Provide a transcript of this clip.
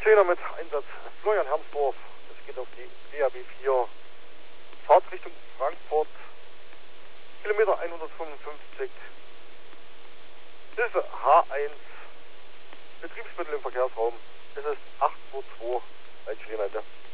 10er mit Einsatz Florian Hermsdorf. Es geht auf die DAB 4. Fahrtrichtung Frankfurt. Kilometer 155. Hilfe H1. Betriebsmittel im Verkehrsraum. Es ist 8:02 Uhr. Leitstreckenende.